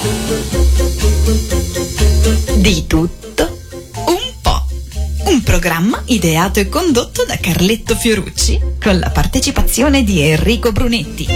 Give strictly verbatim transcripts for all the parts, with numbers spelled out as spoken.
Di tutto un po'. Un programma ideato e condotto da Carletto Fiorucci con la partecipazione di Enrico Brunetti.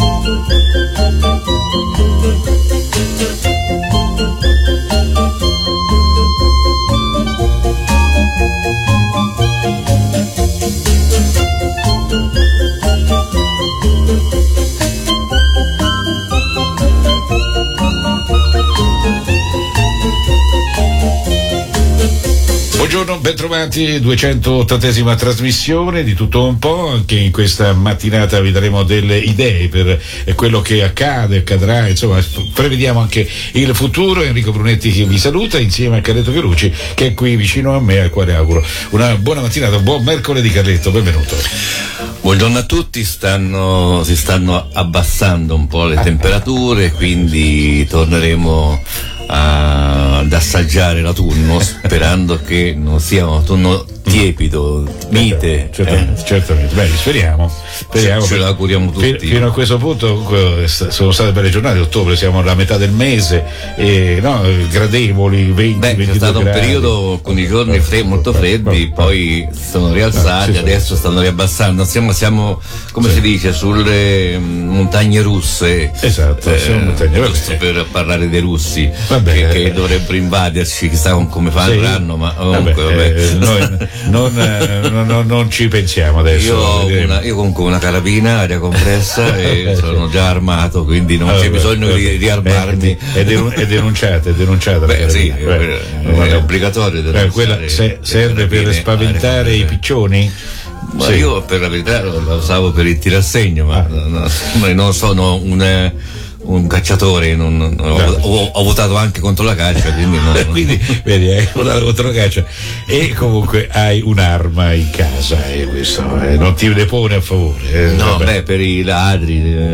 Buongiorno, bentrovati, duecentottantesima trasmissione di tutto un po'. Anche in questa mattinata vi daremo delle idee per quello che accade, accadrà, insomma prevediamo anche il futuro. Enrico Brunetti che vi saluta insieme a Carletto Fiorucci che è qui vicino a me, al quale auguro una buona mattinata, buon mercoledì. Carletto, benvenuto. Buongiorno a tutti, stanno, si stanno abbassando un po' le ah, temperature, quindi torneremo a, ad assaggiare l'autunno sperando che non sia un autunno tiepido, mite. Certamente, eh. certamente. Beh, speriamo. speriamo ce, ce lo auguriamo tutti. Fino, fino a questo punto sono state belle giornate, ottobre, siamo alla metà del mese, e, no, gradevoli, venti, Beh, c'è stato gradi. Un periodo con i giorni fred, molto freddi, poi sono rialzati, adesso stanno riabbassando. Siamo, siamo come sì. si dice, sulle montagne russe. Esatto, eh, siamo montagne russe. Per parlare dei russi, vabbè, che, che eh, dovrebbero invaderci, chissà come faranno, sì. ma comunque vabbè, vabbè. Eh, noi non, non, non, non ci pensiamo adesso. Io ho una, io comunque una carabina aria compressa e sono già armato, quindi non allora, c'è bisogno vabbè, di riarmarmi. È, denun- è denunciata, è denunciata. Beh, sì, beh, è, è obbligatorio denunciare. Quella se, serve per spaventare i piccioni? Ma sì. io per la verità lo usavo per il tirassegno, ma ah. no, non sono un un cacciatore, non, non, ho, ho, ho votato anche contro la caccia, quindi, non, quindi vedi, hai votato contro la caccia e comunque hai un'arma in casa e questo eh, non ti depone a favore. Eh, no, vabbè. beh, per i ladri, eh,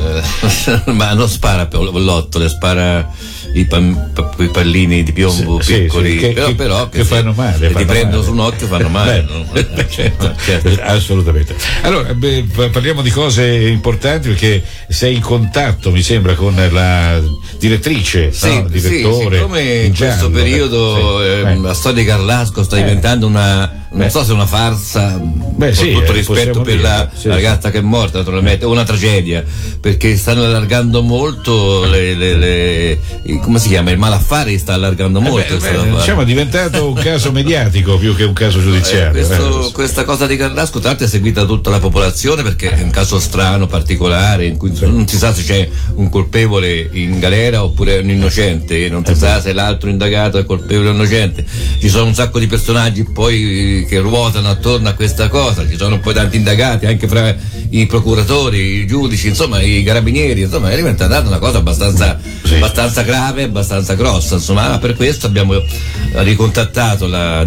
eh, ma non spara per l'ottole, spara i, pan, i pallini di piombo sì, piccoli, sì, sì, però, che, però che, che fanno se, male, se ti prendono male. su un occhio fanno male. Beh, no? certo, certo. Assolutamente. Allora, beh, parliamo di cose importanti perché sei in contatto, mi sembra, con la direttrice, sì, no? Direttore. Sì, siccome in questo periodo sì, eh, la storia di Carlasco sta eh. diventando una, non Beh. so se una farsa, Beh, con sì, tutto eh, rispetto per dire, la sì, ragazza che è morta naturalmente, è una tragedia, perché stanno allargando molto le, le, le, come si chiama, il malaffare sta allargando molto. Eh beh, beh, diciamo è diventato un caso mediatico più che un caso giudiziario. Eh, questo, eh. Questa cosa di Carlasco tra l'altro è seguita da tutta la popolazione perché è un caso strano, particolare, in cui sì. non si sa se c'è un colpevole in galera oppure un innocente, non si eh sa beh. se l'altro indagato è colpevole o innocente. Ci sono un sacco di personaggi poi che ruotano attorno a questa cosa, ci sono poi tanti indagati anche fra i procuratori, i giudici, insomma i carabinieri, insomma è diventata una cosa abbastanza, sì. abbastanza grave, abbastanza grossa, insomma, ma per questo abbiamo ricontattato la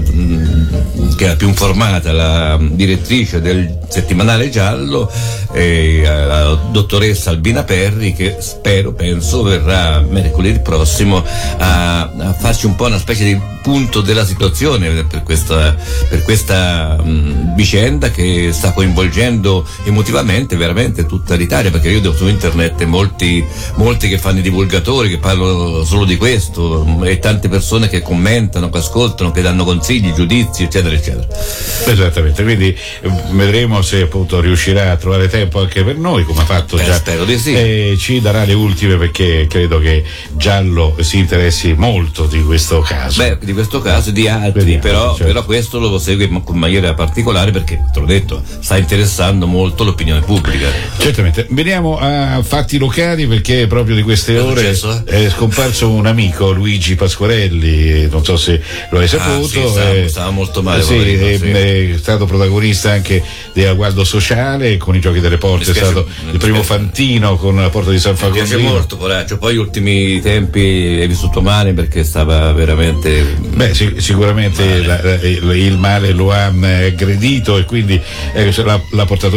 che è la più informata, la direttrice del settimanale Giallo, eh, la dottoressa Albina Perri, che spero, penso, verrà mercoledì prossimo a, a farci un po' una specie di punto della situazione per questa, per questa mh, vicenda che sta coinvolgendo emotivamente veramente tutta l'Italia, perché io vedo su internet molti, molti che fanno i divulgatori, che parlano solo di questo, e tante persone che commentano, che ascoltano, che danno consigli, giudizi, eccetera, eccetera. Esattamente, quindi vedremo se appunto riuscirà a trovare tempo anche per noi, come ha fatto Beh, già. Spero di sì. E ci darà le ultime, perché credo che Giallo si interessi molto di questo caso. Beh, di questo caso e di altri, Vediamo, però, certo. però questo lo segue in maniera particolare perché, te l'ho detto, sta interessando molto l'opinione pubblica. Certamente. Veniamo a fatti locali, perché proprio di queste ore successo, eh? è scomparso un amico, Luigi Pasquarelli, non so se lo hai saputo. Ah, sì, stava, eh, stava molto male. Sì, poverino, è, sì. è stato protagonista anche del Guardo Sociale con i Giochi delle Porte, spiace, è stato il primo spiace. fantino con la Porta di San Facondino. Mi piace molto, poraccio. Poi gli ultimi tempi hai vissuto male perché stava veramente. Beh, sì, sicuramente male. La, il, il male lo ha aggredito e quindi eh, l'ha, l'ha portato via, quindi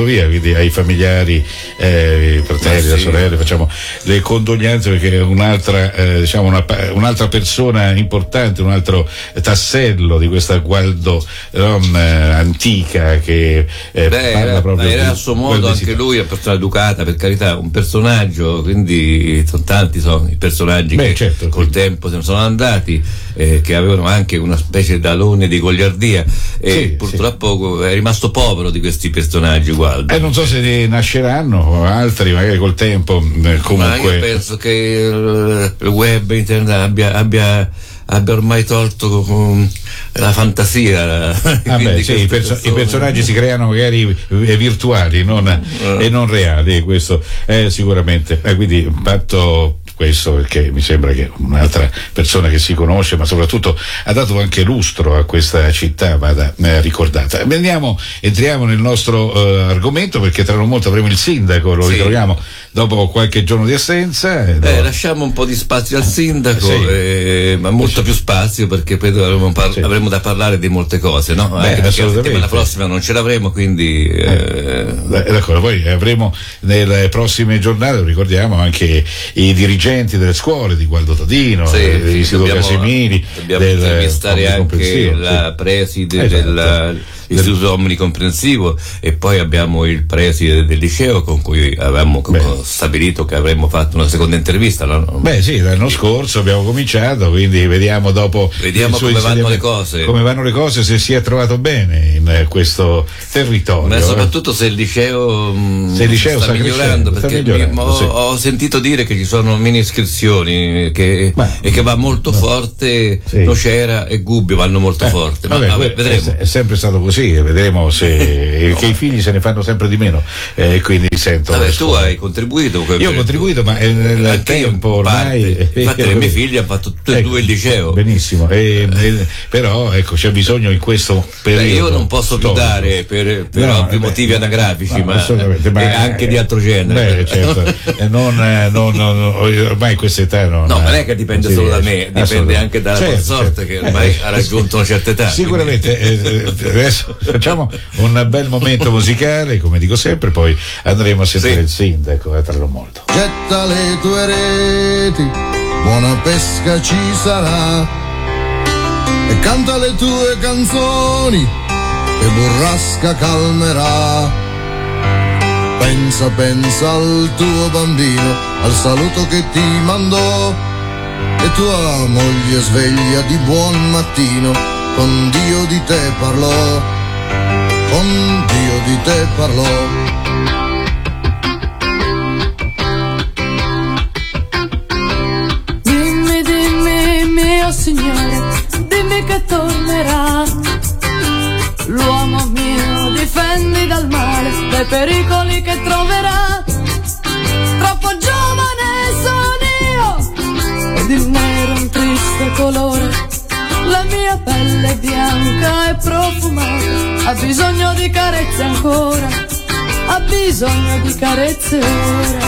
quindi ai familiari, eh, i fratelli, ah, le sì. sorelle, facciamo le condoglianze, perché è un'altra, eh, diciamo una, un'altra persona importante, un altro tassello di questa Gualdo Ron eh, antica che eh, Beh, parla era, proprio era di a suo modo anche lui una persona educata, per carità, un personaggio, quindi sono tanti sono i personaggi Beh, che certo, col quindi. tempo se ne sono andati, eh, che avevano anche una specie d'alone di goliardia, e Sì, purtroppo è rimasto povero di questi personaggi, Gualdo. Eh, non so se ne nasceranno altri, magari col tempo, eh, comunque. Ma io penso che il, il web, internet abbia, abbia, abbia ormai tolto um, la fantasia. Ah beh, sì, i, perso- i personaggi si creano magari eh, virtuali, non, uh. e non reali, questo è sicuramente. Eh, quindi fatto questo, perché mi sembra che un'altra persona che si conosce, ma soprattutto ha dato anche lustro a questa città, vada eh, ricordata. Andiamo, entriamo nel nostro eh, argomento, perché tra non molto avremo il sindaco, lo sì. ritroviamo dopo qualche giorno di assenza. Eh, eh, lasciamo un po' di spazio al sindaco, sì. eh, ma molto più spazio, perché poi avremo, par- sì. avremo da parlare di molte cose, no? Beh, Anche perché la settimana sì. prossima non ce l'avremo, quindi eh, eh, d'accordo. Poi avremo nelle prossime giornate, lo ricordiamo, anche i dirigenti delle scuole di Gualdo Tadino, sì, dell'Istituto dobbiamo, Casimiri, dobbiamo del intervistare anche la sì. preside esatto. dell'Istituto Omnicomprensivo, e poi abbiamo il preside del liceo con cui avevamo Beh. stabilito che avremmo fatto una seconda intervista, no? Beh sì, l'anno scorso abbiamo cominciato, quindi vediamo dopo vediamo come vanno le cose come vanno le cose, se si è trovato bene in eh, questo territorio, ma soprattutto se il liceo, mh, se il liceo sta, sta migliorando, sta perché migliorando, mi, ho, sì. ho sentito dire che ci sono mini iscrizioni che, ma, e che va molto ma, forte, sì. Nocera e Gubbio vanno molto eh, forte, vabbè, ma vabbè, vedremo. È, è sempre stato così, vedremo se no. che i figli se ne fanno sempre di meno, e eh, quindi sento vabbè, tu hai contribuito, io ho contribuito, ma nel anche tempo ormai parte. Infatti le mie figlie hanno fatto tutte e ecco, due il liceo, benissimo, e, e, però ecco, c'è bisogno in questo periodo. Beh, io non posso dare per, per no, ovvi beh, motivi anagrafici, no, ma, ma e anche di altro genere. Beh, certo. non, non, non, ormai questa età non, no, non è che dipende non solo da me, dipende anche dalla certo, consorte, certo. che ormai eh, ha raggiunto una certa età. Sicuramente. Eh, adesso facciamo un bel momento musicale, come dico sempre, poi andremo a sentire sì. il sindaco, eh, tra non molto. Getta le tue reti, buona pesca ci sarà, e canta le tue canzoni, e burrasca calmerà. Pensa, pensa al tuo bambino, al saluto che ti mandò, e tua moglie sveglia di buon mattino, con Dio di te parlò, con Dio di te parlò. Dimmi, dimmi, mio Signore, dimmi che tornerà. L'uomo mio, difendi dal male, dai pericoli che troverà. Troppo giovane sono io, ed il nero è un triste colore. La mia pelle è bianca e profumata, ha bisogno di carezze ancora, ha bisogno di carezze ora.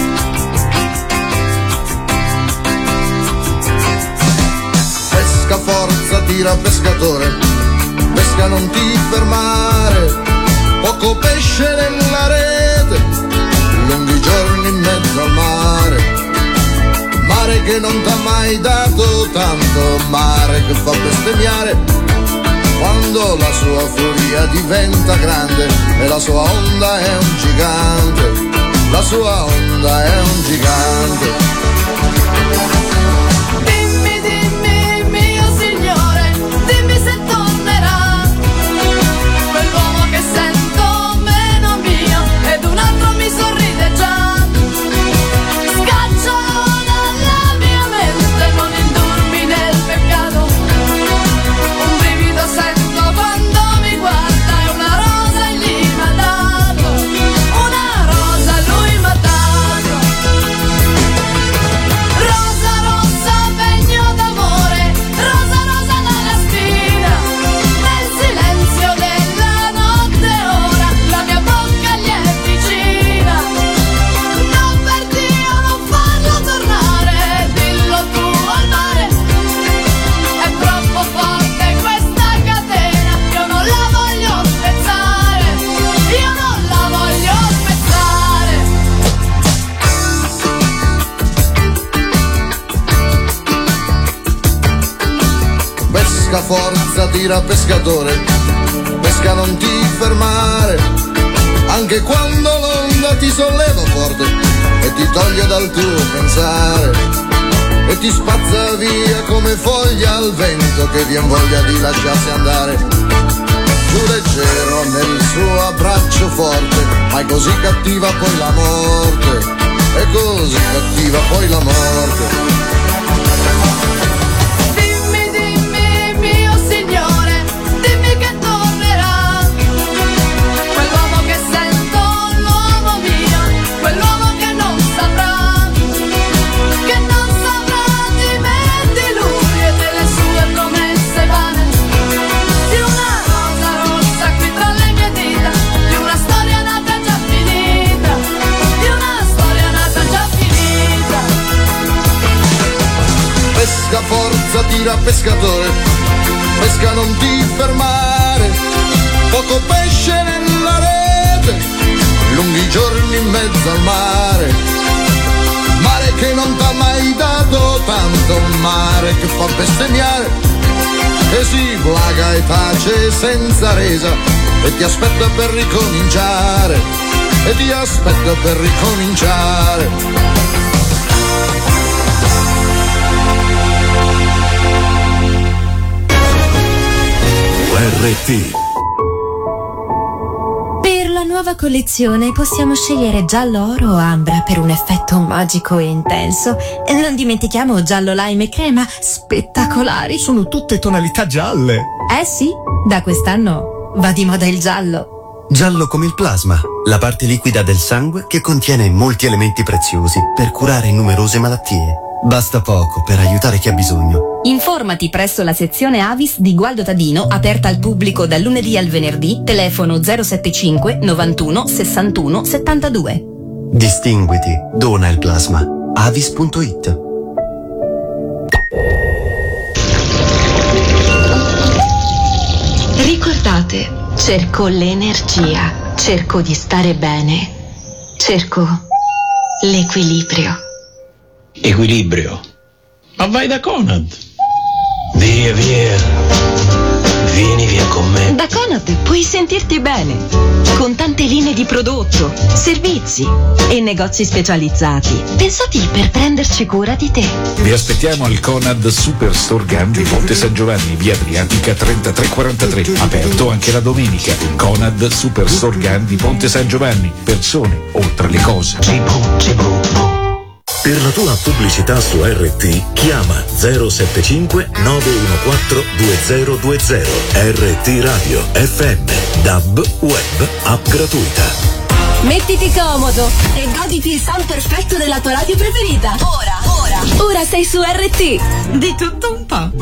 Pesca forza, tira pescatore, pesca non ti fermare, poco pesce nella rete, lunghi giorni in mezzo al mare, mare che non t'ha mai dato tanto, mare che fa bestemmiare quando la sua furia diventa grande, e la sua onda è un gigante, la sua onda è un gigante. pesca forza, tira pescatore, pesca non ti fermare, anche quando l'onda ti solleva forte e ti toglie dal tuo pensare e ti spazza via come foglia al vento che vien voglia di lasciarsi andare. Giù leggero nel suo abbraccio forte, ma è così cattiva poi la morte, è così cattiva poi la morte. Pesca forza, tira pescatore, pesca non ti fermare, poco pesce nella rete, lunghi giorni in mezzo al mare, mare che non t'ha mai dato tanto, mare che fa bestemmiare, che si plaga e tace senza resa, e ti aspetta per ricominciare, e ti aspetta per ricominciare. R T. Per la nuova collezione possiamo scegliere giallo oro o ambra per un effetto magico e intenso. E non dimentichiamo giallo lime e crema, spettacolari. Sono tutte tonalità gialle. Eh sì, da quest'anno va di moda il giallo. Giallo come il plasma, la parte liquida del sangue che contiene molti elementi preziosi per curare numerose malattie. Basta poco per aiutare chi ha bisogno. Informati presso la sezione Avis di Gualdo Tadino, aperta al pubblico dal lunedì al venerdì, telefono zero settantacinque novantuno sessantuno settantadue. Distinguiti, dona il plasma. avis punto it. Ricordate, cerco l'energia, cerco di stare bene, cerco l'equilibrio. Equilibrio. Ma vai da Conad. Via, via. Vieni via con me. Da Conad puoi sentirti bene, con tante linee di prodotto, servizi e negozi specializzati, pensati per prenderci cura di te. Vi aspettiamo al Conad Superstore Gandhi Ponte San Giovanni, via Adriatica trentatré quarantatré, aperto anche la domenica. Conad Superstore Gandhi Ponte San Giovanni, persone oltre le cose. Per la tua pubblicità su R T chiama zero settantacinque nove uno quattro due zero due zero. R T Radio F M, D A B, web, app gratuita. Mettiti comodo e goditi il sound perfetto della tua radio preferita. Ora, ora, ora sei su R T. Di tutto un po'.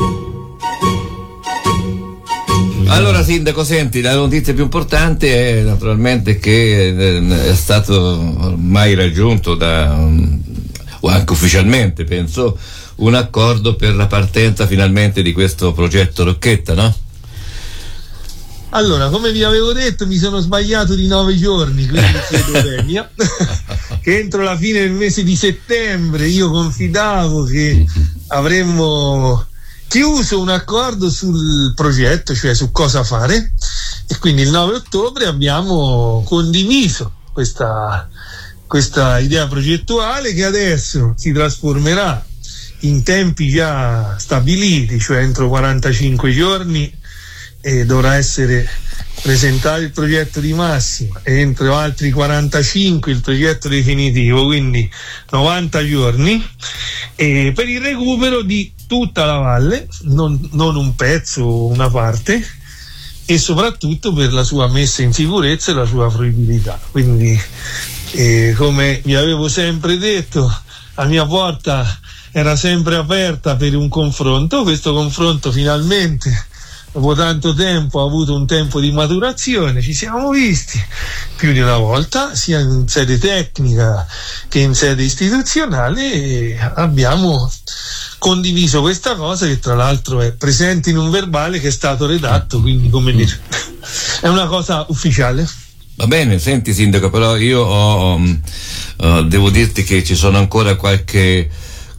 Allora sindaco, senti, la notizia più importante è naturalmente che è stato ormai raggiunto da o anche ufficialmente penso un accordo per la partenza finalmente di questo progetto Rocchetta, no? Allora, come vi avevo detto, mi sono sbagliato di nove giorni, quindi chiedo venia, che entro la fine del mese di settembre io confidavo che avremmo chiuso un accordo sul progetto, cioè su cosa fare, e quindi il nove ottobre abbiamo condiviso questa questa idea progettuale che adesso si trasformerà in tempi già stabiliti, cioè entro quarantacinque giorni e dovrà essere presentato il progetto di massima e entro altri quarantacinque il progetto definitivo, quindi novanta giorni, e per il recupero di tutta la valle, non, non un pezzo o una parte, e soprattutto per la sua messa in sicurezza e la sua fruibilità. Quindi E come vi avevo sempre detto, la mia porta era sempre aperta per un confronto. Questo confronto finalmente, dopo tanto tempo, ha avuto un tempo di maturazione. Ci siamo visti più di una volta, sia in sede tecnica che in sede istituzionale, e abbiamo condiviso questa cosa, che tra l'altro è presente in un verbale che è stato redatto, quindi come dire, è una cosa ufficiale. Va bene, senti sindaco, però io ho, uh, devo dirti che ci sono ancora qualche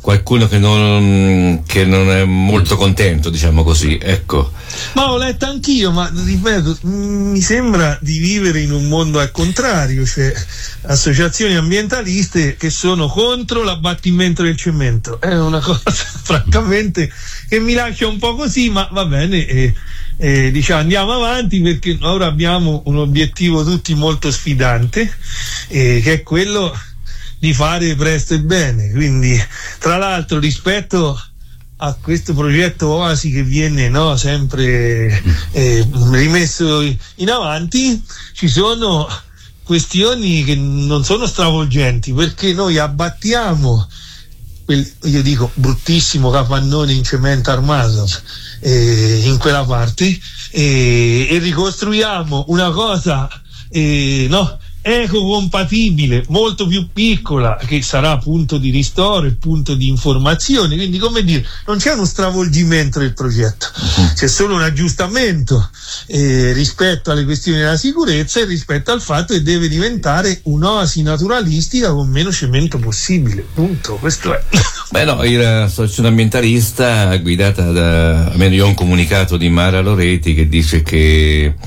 qualcuno che non, che non è molto contento, diciamo così, ecco. Ma ho letto anch'io, ma ripeto, mi sembra di vivere in un mondo al contrario, cioè associazioni ambientaliste che sono contro l'abbattimento del cemento. È una cosa francamente che mi lascia un po' così, ma va bene, e, e, diciamo andiamo avanti, perché ora abbiamo un obiettivo tutti molto sfidante, e, che è quello di fare presto e bene. Quindi, tra l'altro, rispetto a questo progetto Oasi che viene, no, sempre eh, rimesso in avanti, ci sono questioni che non sono stravolgenti, perché noi abbattiamo quel, io dico, bruttissimo capannone in cemento armato eh, in quella parte, eh, e ricostruiamo una cosa eh, no ecocompatibile, molto più piccola, che sarà punto di ristoro e punto di informazione. Quindi, come dire, non c'è uno stravolgimento del progetto, c'è solo un aggiustamento eh, rispetto alle questioni della sicurezza e rispetto al fatto che deve diventare un'oasi naturalistica con meno cemento possibile, punto. Questo è. Beh no, l'associazione ambientalista guidata da, almeno io ho un comunicato di Mara Loreti che dice che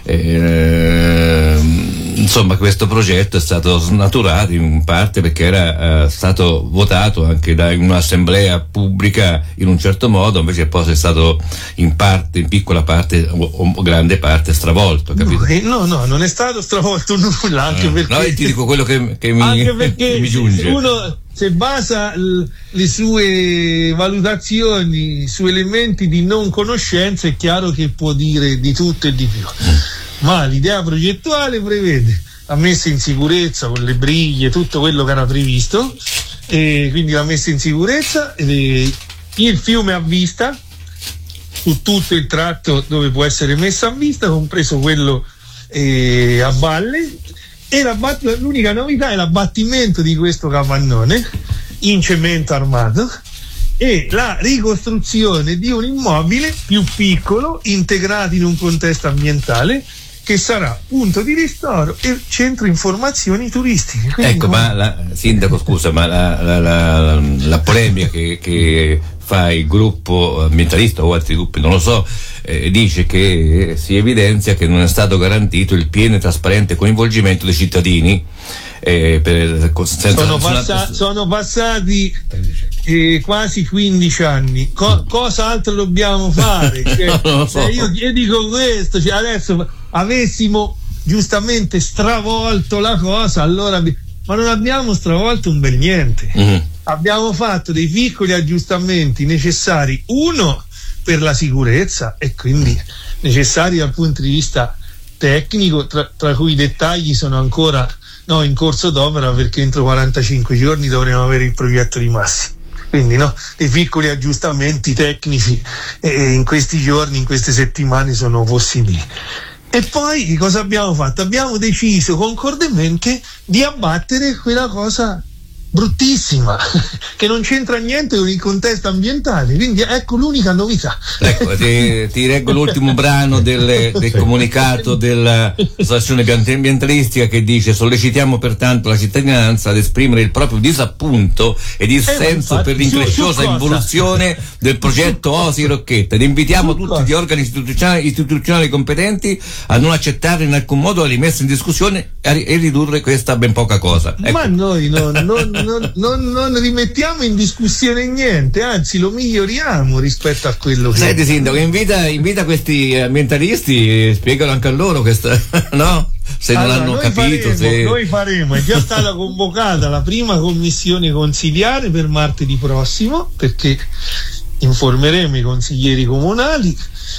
eh, insomma questo progetto è stato snaturato in parte perché era eh, stato votato anche da un'assemblea pubblica in un certo modo, invece poi è stato in parte, in piccola parte o, o grande parte stravolto, capito? No, eh, no, no, non è stato stravolto nulla, anche eh, perché no, io ti dico quello che, che mi, anche perché mi giunge. Uno se basa l- le sue valutazioni su elementi di non conoscenza, è chiaro che può dire di tutto e di più, ma l'idea progettuale prevede la messa in sicurezza con le briglie, tutto quello che era previsto, e quindi la messa in sicurezza, e il fiume a vista su tutto il tratto dove può essere messa a vista, compreso quello eh, a valle, e l'abbat- l'unica novità è l'abbattimento di questo capannone in cemento armato e la ricostruzione di un immobile più piccolo integrato in un contesto ambientale, che sarà punto di ristoro e centro informazioni turistiche. Quindi ecco, come... ma la, sindaco, scusa, ma la, la, la, la polemica che, che fa il gruppo ambientalista o altri gruppi, non lo so, eh, dice che si evidenzia che non è stato garantito il pieno e trasparente coinvolgimento dei cittadini. Eh, per, senza, sono, passa- sono passati eh, quasi quindici anni. Co- cosa altro dobbiamo fare? Cioè, non so. cioè io, io dico questo, cioè adesso avessimo giustamente stravolto la cosa, allora, ma non abbiamo stravolto un bel niente. Mm-hmm. Abbiamo fatto dei piccoli aggiustamenti necessari, uno per la sicurezza e quindi necessari dal punto di vista tecnico, tra, tra cui i dettagli sono ancora no, in corso d'opera, perché entro quarantacinque giorni dovremo avere il progetto di massi. Quindi no, dei piccoli aggiustamenti tecnici eh, in questi giorni, in queste settimane sono possibili. E poi cosa abbiamo fatto? Abbiamo deciso concordemente di abbattere quella cosa bruttissima che non c'entra niente con il contesto ambientale, quindi ecco l'unica novità. Ecco, ti, ti leggo l'ultimo brano del, del comunicato dell'associazione ambientalistica che dice: sollecitiamo pertanto la cittadinanza ad esprimere il proprio disappunto ed il eh, senso infatti, per l'incresciosa involuzione del progetto Oasi Rocchetta ed invitiamo su tutti cosa? Gli organi istituzionali, istituzionali competenti a non accettare in alcun modo la rimessa in discussione e ridurre questa ben poca cosa. Ecco. Ma noi non, non Non, non, non rimettiamo in discussione niente, anzi lo miglioriamo rispetto a quello che... Senti sindaco, invita, invita questi ambientalisti, spiegalo anche a loro questa, no? Se non allora, hanno capito faremo, se... Noi faremo, è già stata convocata la prima commissione consiliare per martedì prossimo, perché informeremo i consiglieri comunali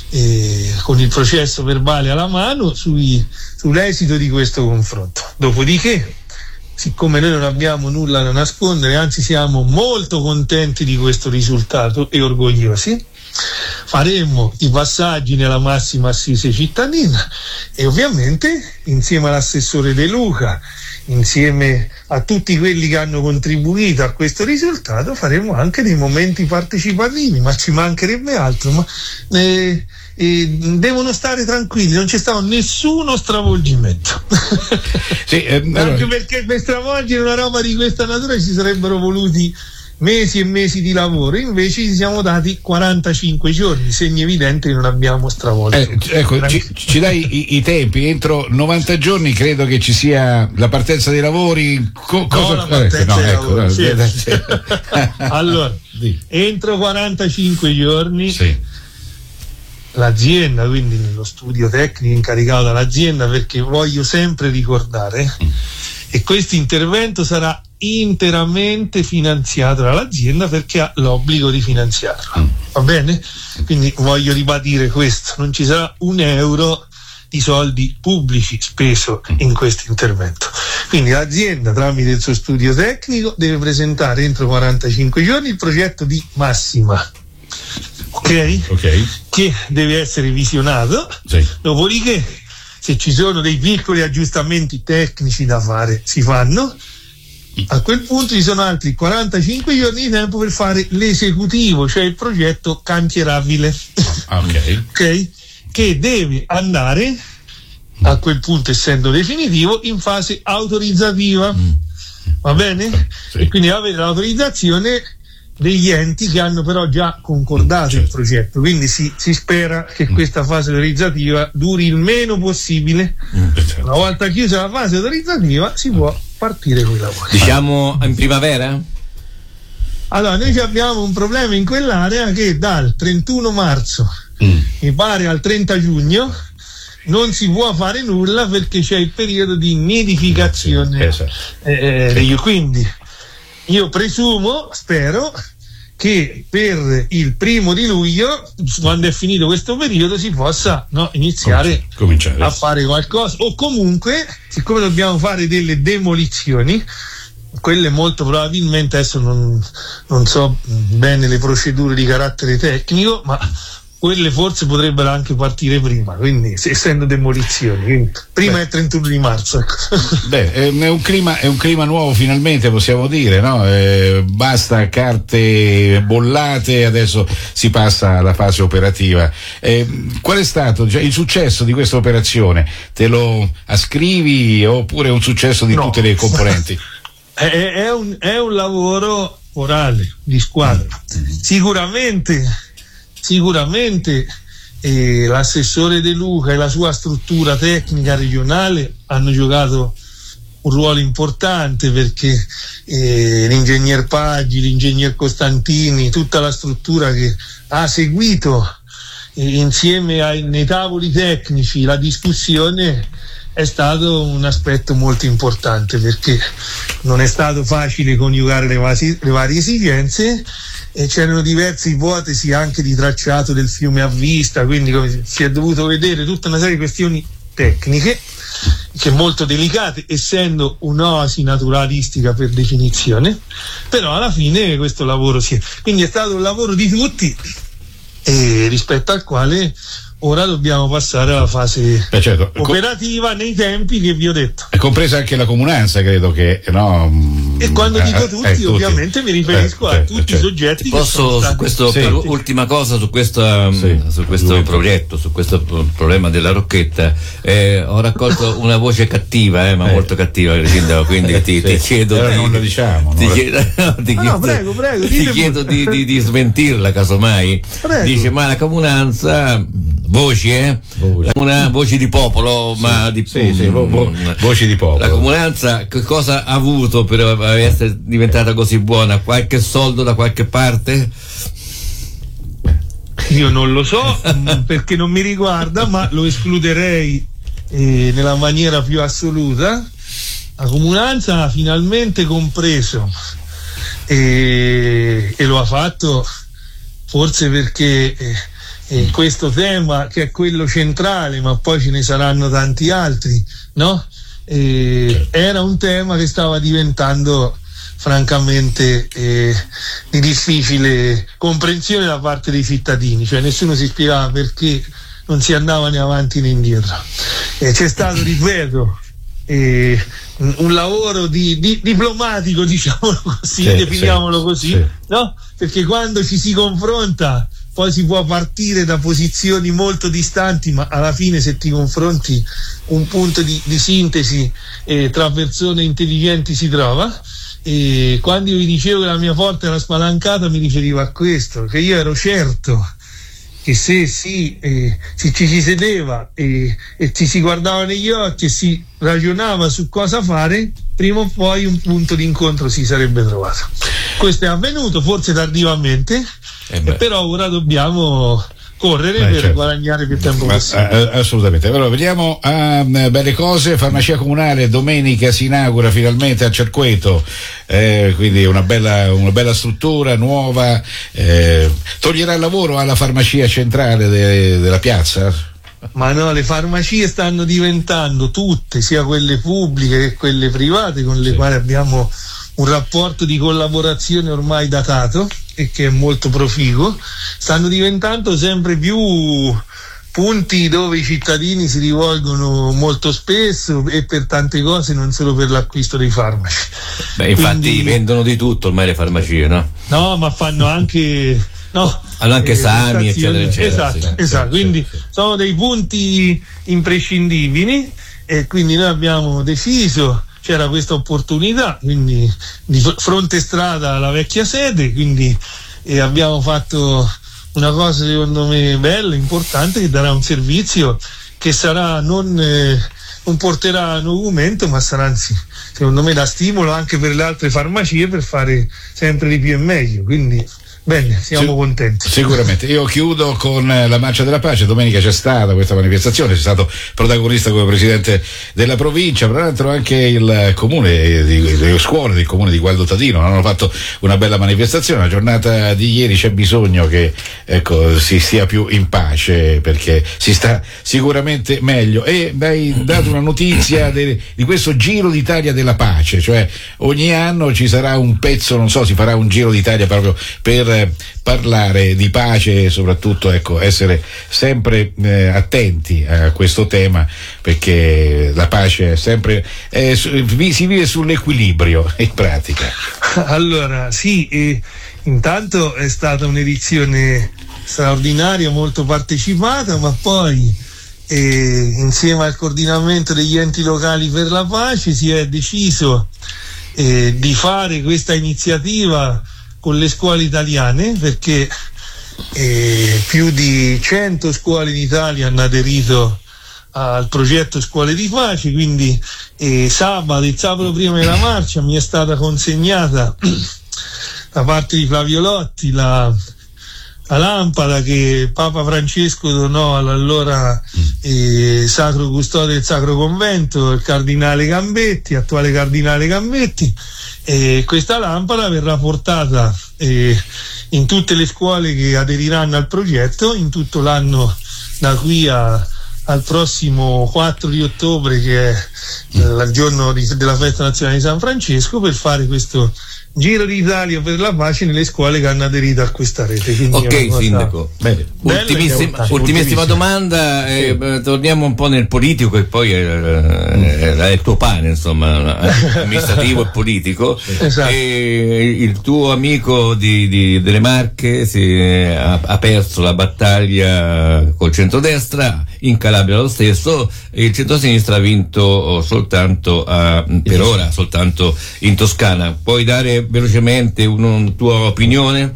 eh, con il processo verbale alla mano sui, sull'esito di questo confronto. Dopodiché, siccome noi non abbiamo nulla da nascondere, anzi siamo molto contenti di questo risultato e orgogliosi, faremo i passaggi nella massima assise cittadina e ovviamente insieme all'assessore De Luca, insieme a tutti quelli che hanno contribuito a questo risultato, faremo anche dei momenti partecipativi, ma ci mancherebbe altro, ma eh, eh, devono stare tranquilli, non c'è stato nessuno stravolgimento. Sì, eh, anche allora... perché per stravolgere una roba di questa natura ci sarebbero voluti mesi e mesi di lavoro, invece ci siamo dati quarantacinque giorni, segno evidente che non abbiamo stravolto. Eh, ecco, ci, ci dai i, i tempi, entro novanta giorni credo che ci sia la partenza dei lavori. Co- cosa... No, la partenza no, dei ecco, lavori, no, sì. eh, sì. Allora, Sì. entro quarantacinque giorni Sì. l'azienda, quindi nello studio tecnico incaricato dall'azienda, perché voglio sempre ricordare mm. e questo intervento sarà interamente finanziato dall'azienda perché ha l'obbligo di finanziarlo, mm. va bene? Quindi voglio ribadire questo, non ci sarà un euro di soldi pubblici speso in questo intervento. Quindi l'azienda, tramite il suo studio tecnico, deve presentare entro quarantacinque giorni il progetto di massima, ok? Ok. Che deve essere visionato, Sì. dopodiché se ci sono dei piccoli aggiustamenti tecnici da fare si fanno. A quel punto ci sono altri quarantacinque giorni di tempo per fare l'esecutivo, cioè il progetto cantierabile. Ok. Ok? Che deve andare, a quel punto essendo definitivo, in fase autorizzativa. Va bene? Sì. E quindi avere l'autorizzazione degli enti che hanno però già concordato certo. il progetto, quindi si, si spera che questa fase autorizzativa duri il meno possibile. Certo. Una volta chiusa la fase autorizzativa si può partire con i lavori. Diciamo in primavera? Allora, noi abbiamo un problema in quell'area che dal trentuno marzo mm. mi pare al trenta giugno non si può fare nulla perché c'è il periodo di nidificazione. Esatto. eh, degli, quindi io presumo, spero che per il primo di luglio, quando è finito questo periodo, si possa no, iniziare Cominciare. a fare qualcosa, o comunque, siccome dobbiamo fare delle demolizioni, quelle molto probabilmente, adesso non, non so bene le procedure di carattere tecnico, ma quelle forse potrebbero anche partire prima, quindi essendo demolizioni, quindi prima Beh. è trentuno di marzo. Ecco. Beh, è un clima, è un clima nuovo finalmente, possiamo dire, no? Eh, basta carte bollate, adesso si passa alla fase operativa. Eh, qual è stato cioè, il successo di questa operazione? Te lo ascrivi oppure è un successo di No. tutte le componenti? È, è, un, è un lavoro orale, di squadra. Sicuramente Sicuramente eh, l'assessore De Luca e la sua struttura tecnica regionale hanno giocato un ruolo importante perché eh, l'ingegner Paggi, l'ingegner Costantini, tutta la struttura che ha seguito eh, insieme ai, nei tavoli tecnici la discussione è stato un aspetto molto importante perché non è stato facile coniugare le, vasi, le varie esigenze. E c'erano diverse ipotesi anche di tracciato del fiume a vista, quindi come si è dovuto vedere tutta una serie di questioni tecniche che molto delicate, essendo un'oasi naturalistica per definizione, però alla fine questo lavoro si è. Quindi è stato un lavoro di tutti e rispetto al quale ora dobbiamo passare alla fase Beh, certo. operativa nei tempi che vi ho detto. È compresa anche la comunanza, credo che no. E quando dico eh, tutti, eh, tutti. ovviamente mi riferisco Eh, a eh, tutti certo. i soggetti che Posso sono su stati questo Sì. per ultima cosa su questo, Sì. su questo progetto, su questo problema della Rocchetta, eh, ho raccolto una voce cattiva, eh, ma Eh. molto cattiva, sindaco, quindi ti, Sì. ti chiedo Allora di, non lo diciamo, ti non lo- chiedo, no, ti No, chiedo, no, prego, prego, ti dite chiedo pure. di, di, di smentirla casomai. Prego. Dice ma la comunanza, voci eh Voci. una voci di popolo, ma di Sì, sì, vo- vo- voci di popolo. la comunanza che cosa ha avuto per essere diventata così buona? Qualche soldo da qualche parte? Io non lo so mh, perché non mi riguarda, ma lo escluderei eh, nella maniera più assoluta. La comunanza ha finalmente compreso e, e lo ha fatto forse perché eh, eh, questo tema che è quello centrale, ma poi ce ne saranno tanti altri, no? Eh, era un tema che stava diventando francamente eh, di difficile comprensione da parte dei cittadini, cioè nessuno si spiegava perché non si andava né avanti né indietro. Eh, c'è stato, ripeto, eh, un, un lavoro di, di, diplomatico, diciamolo così, Sì, definiamolo sì, così, sì. no? Perché quando ci si confronta poi si può partire da posizioni molto distanti, ma alla fine se ti confronti un punto di, di sintesi eh, tra persone intelligenti si trova. e quando io vi dicevo che la mia porta era spalancata mi riferivo a questo, che io ero certo che se si, eh, se ci si sedeva e, e ci si guardava negli occhi e si ragionava su cosa fare, prima o poi un punto di incontro si sarebbe trovato. Questo è avvenuto, forse tardivamente, eh però ora dobbiamo correre Beh, per certo. guadagnare più tempo possibile. Uh, assolutamente. Allora vediamo a uh, belle cose. Farmacia Comunale domenica si inaugura finalmente a Cerqueto, eh, quindi una bella, una bella struttura nuova, eh, toglierà il lavoro alla farmacia centrale de, della piazza? Ma no, le farmacie stanno diventando tutte, sia quelle pubbliche che quelle private, con le sì. quali abbiamo un rapporto di collaborazione ormai datato e che è molto proficuo, stanno diventando sempre più punti dove i cittadini si rivolgono molto spesso e per tante cose, non solo per l'acquisto dei farmaci. Beh, infatti Quindi, vendono di tutto ormai le farmacie, no? No, ma fanno anche no, hanno anche eh, esami, eccetera, eccetera. Esatto, sì, esatto. Sì, quindi sì, sì. sono dei punti imprescindibili e quindi noi abbiamo deciso, c'era questa opportunità, quindi di fronte strada alla vecchia sede, quindi e abbiamo fatto una cosa secondo me bella, importante, che darà un servizio che sarà non, eh, non porterà nocumento, ma sarà anzi secondo me da stimolo anche per le altre farmacie per fare sempre di più e meglio, quindi bene, siamo Sic- contenti. Sicuramente. Io chiudo con la Marcia della Pace. Domenica c'è stata questa manifestazione, c'è stato protagonista come presidente della provincia, tra l'altro anche il comune, di, le scuole del comune di Gualdo Tadino hanno fatto una bella manifestazione. La giornata di ieri c'è bisogno che ecco si stia più in pace, perché si sta sicuramente meglio. E hai dato una notizia de, di questo Giro d'Italia della Pace, cioè ogni anno ci sarà un pezzo, non so, si farà un Giro d'Italia proprio per parlare di pace e soprattutto ecco essere sempre eh, attenti a questo tema, perché la pace è sempre è, si vive sull'equilibrio in pratica. Allora sì, eh, intanto è stata un'edizione straordinaria, molto partecipata, ma poi eh, insieme al coordinamento degli enti locali per la pace si è deciso eh, di fare questa iniziativa con le scuole italiane, perché eh, più di cento scuole in Italia hanno aderito al progetto Scuole di Pace, quindi eh, sabato, il sabato prima della marcia mi è stata consegnata da parte di Flavio Lotti la, la lampada che Papa Francesco donò all'allora eh, Sacro Custode del Sacro Convento, il cardinale Gambetti, attuale cardinale Gambetti. E questa lampada verrà portata eh, in tutte le scuole che aderiranno al progetto in tutto l'anno, da qui a, al prossimo quattro di ottobre, che è eh, il giorno di, della festa nazionale di San Francesco, per fare questo Giro d'Italia per la pace nelle scuole che hanno aderito a questa rete. Quindi ok, sindaco. Bene. Ultimissima, ultimissima domanda, eh, sì. torniamo un po' nel politico, e poi è, è, è il tuo pane, insomma, amministrativo e politico. Esatto. E il tuo amico di, di, delle Marche si, ha, ha perso la battaglia col centrodestra, in Calabria lo stesso, e il centrosinistra ha vinto soltanto a, per ora soltanto in Toscana. Puoi dare velocemente una tua opinione?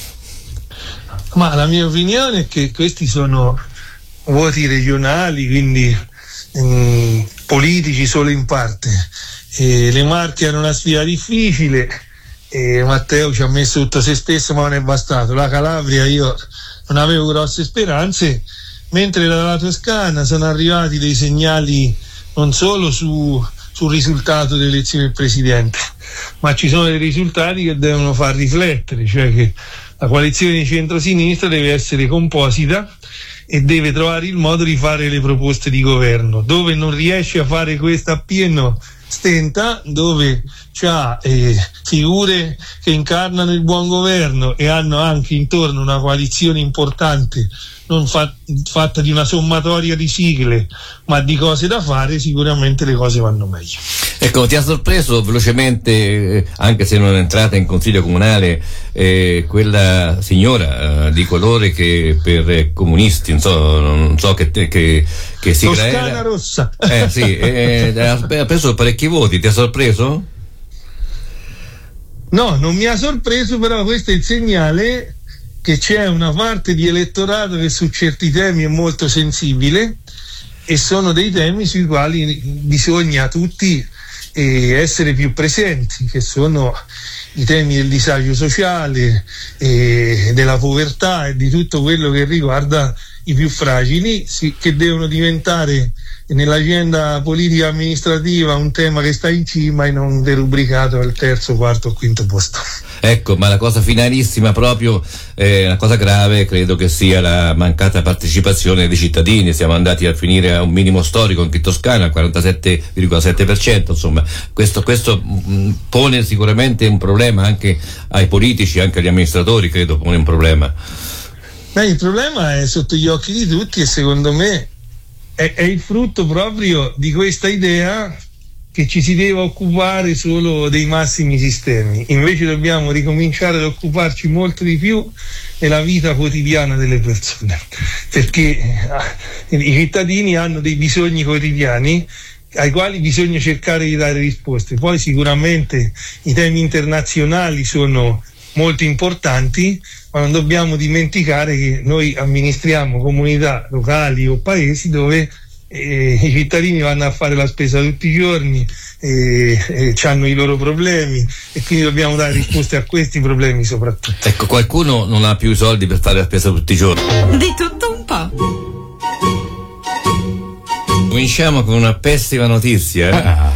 Ma la mia opinione è che questi sono voti regionali, quindi mh, politici solo in parte. E le Marche hanno una sfida difficile e Matteo ci ha messo tutto se stesso, ma non è bastato. La Calabria io non avevo grosse speranze, mentre dalla Toscana sono arrivati dei segnali non solo su sul risultato delle elezioni del presidente, ma ci sono dei risultati che devono far riflettere, cioè che la coalizione di centrosinistra deve essere composita e deve trovare il modo di fare le proposte di governo. Dove non riesce a fare questo appieno stenta, dove c'ha eh, figure che incarnano il buon governo e hanno anche intorno una coalizione importante, non fa- fatta di una sommatoria di sigle, ma di cose da fare, sicuramente le cose vanno meglio. Ecco, ti ha sorpreso velocemente, eh, anche se non è entrata in consiglio comunale, eh, quella signora eh, di colore che per eh, comunisti, non so, non so che, che, che sigla Toscana era. Rossa. Eh sì, eh, ha preso parecchi voti, ti ha sorpreso? No, non mi ha sorpreso, però questo è il segnale che c'è una parte di elettorato che su certi temi è molto sensibile, e sono dei temi sui quali bisogna tutti eh, essere più presenti, che sono i temi del disagio sociale, eh, della povertà e di tutto quello che riguarda i più fragili, sì, che devono diventare nell'agenda politica amministrativa un tema che sta in cima e non derubricato al terzo, quarto o quinto posto. Ecco, ma la cosa finalissima proprio, eh, la cosa grave credo che sia la mancata partecipazione dei cittadini. Siamo andati a finire a un minimo storico anche in Toscana, al quarantasette virgola sette per cento, insomma questo, questo mh, pone sicuramente un problema anche ai politici, anche agli amministratori, credo pone un problema. Beh, il problema è sotto gli occhi di tutti e secondo me è, è il frutto proprio di questa idea che ci si deve occupare solo dei massimi sistemi. Invece dobbiamo ricominciare ad occuparci molto di più della vita quotidiana delle persone, perché eh, i cittadini hanno dei bisogni quotidiani ai quali bisogna cercare di dare risposte. Poi sicuramente i temi internazionali sono molto importanti, ma non dobbiamo dimenticare che noi amministriamo comunità locali o paesi dove eh, i cittadini vanno a fare la spesa tutti i giorni, e, e hanno i loro problemi, e quindi dobbiamo dare risposte a questi problemi soprattutto. Ecco, qualcuno non ha più i soldi per fare la spesa tutti i giorni. Di tutto un po'. Cominciamo con una pessima notizia. Ah,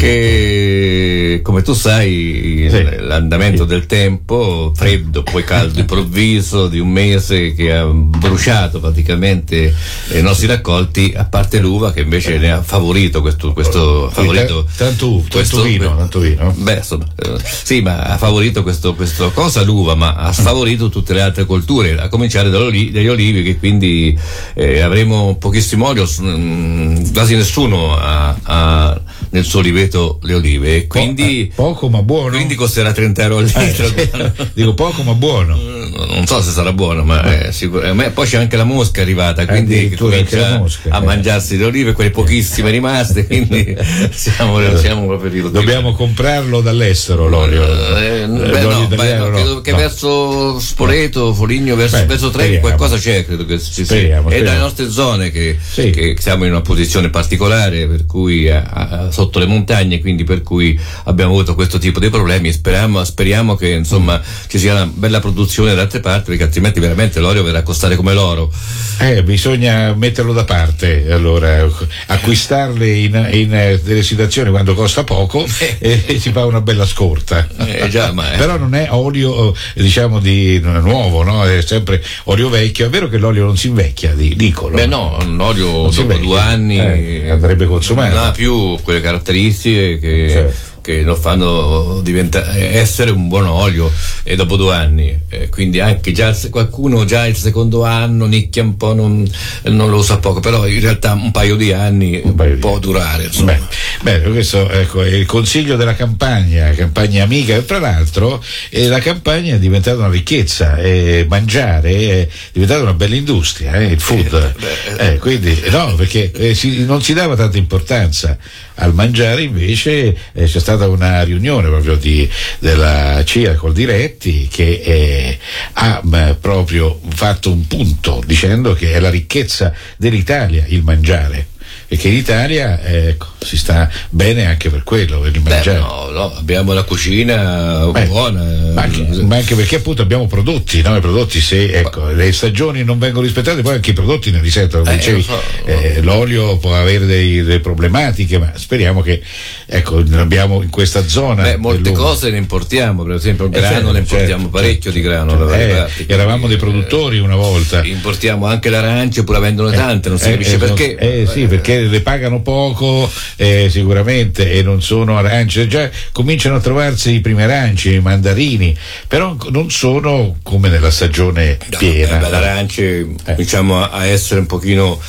che come tu sai, sì, l'andamento sì. del tempo freddo poi caldo improvviso di un mese che ha bruciato praticamente i nostri raccolti, a parte l'uva che invece ne ha favorito questo, questo favorito tanto, questo, tanto vino tanto vino beh insomma, eh, sì, ma ha favorito questo, questo cosa l'uva, ma ha sfavorito tutte le altre colture, a cominciare dagli, dagli olivi, che quindi eh, avremo pochissimo olio, mh, quasi nessuno ha, ha nel suo oliveto le olive, e quindi po- poco ma buono, quindi costerà trenta euro al litro. Eh, dico poco ma buono, non so se sarà buono, ma eh, sicuramente. Poi c'è anche la mosca arrivata, quindi eh, comincia mosca, a eh. mangiarsi le olive, quelle pochissime rimaste, quindi siamo, siamo proprio ridotti. Dobbiamo comprarlo dall'estero l'olio, eh, eh, beh, l'olio no, italiano, beh, no, credo no. che verso Spoleto, Foligno, verso, beh, verso Trento qualcosa c'è, credo che sì, speriamo, sì. E speriamo. dalle nostre zone che, sì. che siamo in una posizione particolare, per cui a, a, sotto le montagne, quindi per cui abbiamo avuto questo tipo di problemi. Speriamo, speriamo che insomma ci sia una bella produzione da altre parti, perché altrimenti veramente l'olio verrà a costare come l'oro. Eh, bisogna metterlo da parte, allora acquistarle in, in delle situazioni quando costa poco e, e si fa una bella scorta. Eh, già, ma è... Però non è olio, diciamo, di nuovo, no? È sempre olio vecchio. È vero che l'olio non si invecchia, dicono. Beh no, l'olio dopo due anni eh, andrebbe consumato. Non ha più quelle caratteristiche che, certo. che lo fanno diventare, essere un buon olio, e dopo due anni, eh, quindi anche già qualcuno già il secondo anno nicchia un po', non, non lo usa poco, però in realtà un paio di anni un paio può di... durare, insomma. Beh, beh, questo ecco, è il consiglio della campagna, campagna amica, e tra l'altro eh, la campagna è diventata una ricchezza, eh, mangiare è diventata una bella industria, eh, il food, eh, eh, quindi no, perché eh, si, non si dava tanta importanza al mangiare, invece eh, c'è stata una riunione proprio di, della C I A col Diretti che eh, ha mh, proprio fatto un punto dicendo che è la ricchezza dell'Italia il mangiare, e che in Italia eh, si sta bene anche per quello, per il mangiare. Beh, no, no, abbiamo la cucina Beh, buona, ma anche, ma anche perché appunto abbiamo prodotti, no? I prodotti, se ecco, le stagioni non vengono rispettate, poi anche i prodotti ne risentono, come eh, dicevi, so, eh, l'olio può avere dei, delle problematiche, ma speriamo che ecco, abbiamo in questa zona. Beh, molte cose ne importiamo, per esempio il grano, eh, certo, ne importiamo certo, parecchio certo, di grano, certo, eh, parti, eravamo quindi, dei produttori una volta, importiamo anche l'arancia pur avendone eh, tante, non si eh, capisce eh, perché. Eh sì, perché le pagano poco, eh, sicuramente, e non sono arance, già cominciano a trovarsi i primi aranci, i mandarini, però non sono come nella stagione piena. No, eh, beh, le arance eh. cominciamo a essere un pochino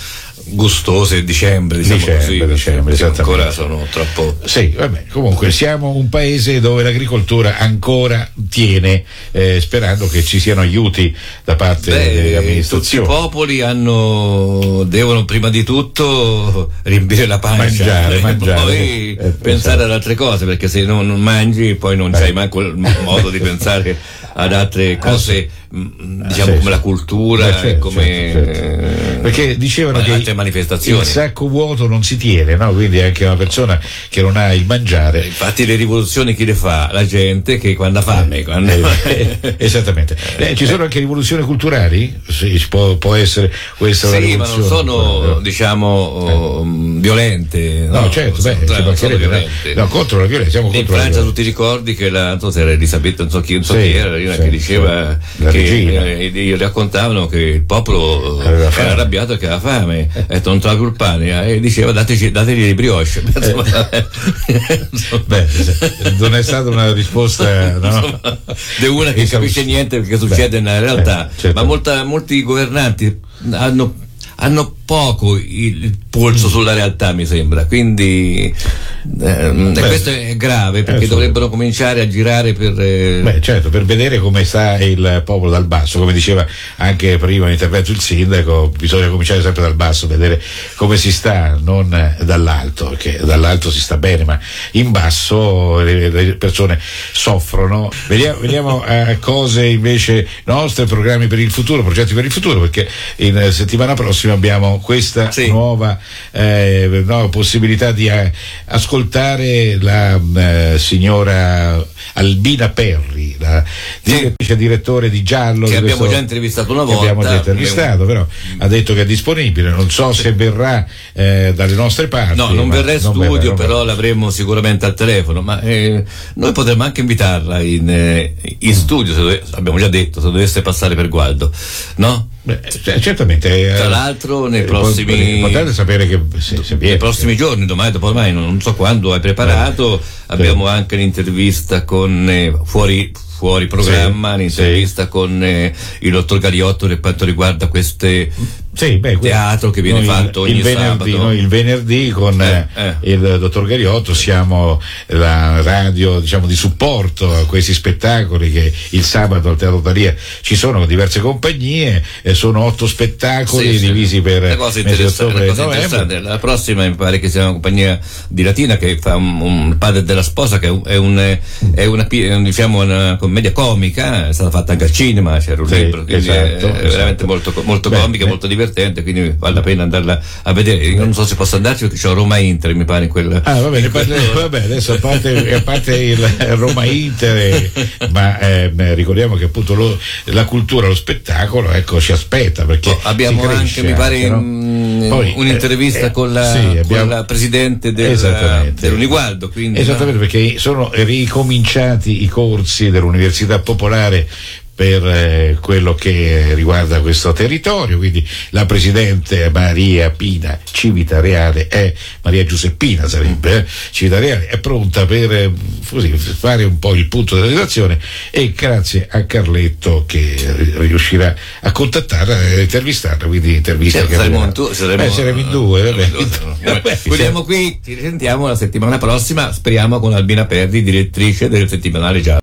gustose dicembre, diciamo dicembre, così, dicembre, esattamente. Ancora sono troppo. Sì, vabbè, comunque siamo un paese dove l'agricoltura ancora tiene, eh, sperando che ci siano aiuti da parte Beh, delle tutti i amministrazioni. popoli hanno devono prima di tutto riempire la pancia, Mangiare, e mangiare, poi sì. Eh, pensare esatto. ad altre cose, perché se non non mangi poi non Eh. c'hai manco il modo di pensare ad altre cose, mh, diciamo sì, come sì. la cultura, Beh, certo, e come certo, certo. Perché dicevano che altre manifestazioni. il sacco vuoto non si tiene, no? Quindi anche una persona che non ha il mangiare. Infatti le rivoluzioni chi le fa? La gente che quando ha fame, quando... Eh, esattamente. Eh, ci sono anche rivoluzioni culturali? Sì, può, può essere questa una Sì, ma rivoluzione non sono, culturale. diciamo, oh, violente. No, certo, beh, sono- ci sono mancherebbe, no? violente. No, contro la violenza, siamo In contro la Francia tu violenza. ti ricordi che la, non so se era Elisabetta, non so chi, non so Sì, chi era, una sì, che diceva sì. La che regina. eh, gli raccontavano che il popolo Aveva era fame. arrabbiato e che aveva fame, ha detto non trovo più il pane, eh, e diceva dateci, dategli le brioche. Beh, non è stata una risposta, no? Di una che capisce niente perché succede nella realtà, eh, certo. ma molta, molti governanti hanno, hanno poco il, il polso sulla realtà, mi sembra, quindi ehm, e questo è grave perché eh, dovrebbero cominciare a girare per eh, Beh, certo, per vedere come sta il popolo dal basso, come diceva anche prima l'intervento il sindaco, bisogna cominciare sempre dal basso, vedere come si sta, non dall'alto, perché dall'alto si sta bene, ma in basso le, le persone soffrono. Veniamo, veniamo a cose invece nostre, programmi per il futuro, progetti per il futuro, perché in settimana prossima abbiamo questa Sì. nuova eh, no, possibilità di eh, ascoltare la eh, signora Albina Perri, la direttrice direttore di Giallo, che di abbiamo questo- già intervistato una che volta. abbiamo già intervistato, però ha detto che è disponibile, non so se verrà eh, dalle nostre parti. No, non ma verrà in non studio, verrà, non però verrà. l'avremo sicuramente al telefono, ma eh, noi potremmo anche invitarla in, eh, in studio, se dove- abbiamo già detto, se dovesse passare per Gualdo, no? Beh, c- certamente. eh, Tra l'altro nei eh, prossimi L'importante è sapere che se, se viene. nei prossimi giorni, domani, dopodomani, non, non so quando hai preparato, abbiamo anche l'intervista con eh, fuori fuori programma, Sì, un'intervista con eh, il dottor Gariotto per quanto riguarda queste Sì, beh, que- teatro che viene noi fatto ogni il venerdì, sabato. noi il venerdì con Eh, eh, il dottor Gariotto siamo la radio, diciamo, di supporto a questi spettacoli che il sabato al Teatro Thalia ci sono con diverse compagnie, e sono otto spettacoli Sì, sì. divisi per Una cosa mesi di interessante, ottobre una e cosa novembre. interessante. La prossima mi pare che sia una compagnia di Latina che fa un, un padre della sposa, che è, un, è, un, è una, pi- è un, diciamo, una commedia comica, è stata fatta anche al cinema, c'era un Sì, libro, quindi esatto, è, è esatto. veramente molto, molto Beh, comica, beh. molto divertente, quindi vale la pena andarla a vedere. Io non so se posso andarci perché c'ho Roma Inter, mi pare in quella. Ah, va bene, parli- vabbè, adesso a parte, a parte il Roma Inter, eh, ma eh, beh, ricordiamo che appunto lo- la cultura, lo spettacolo, ecco, ci aspetta perché Oh, abbiamo si cresce anche, mi pare, no? mm, Poi, un'intervista eh, con, la, sì, abbiamo- con la presidente del, Esattamente. dell'Unigualdo. Quindi, Esattamente, no? perché sono ricominciati i corsi dell'Università Popolare per eh, quello che riguarda questo territorio, quindi la presidente Maria Pina Civitareale è Maria Giuseppina sarebbe eh, Civitareale è pronta per eh, così, fare un po' il punto della situazione, e grazie a Carletto che ri- riuscirà a contattarla e intervistarla, quindi intervista Sì, che saremo avrà- in tu- saremo- Eh, saremo in due, vabbè. Vabbè, Chiudiamo qui, ci risentiamo la settimana prossima, speriamo con Albina Perri, direttrice del settimanale Giallo.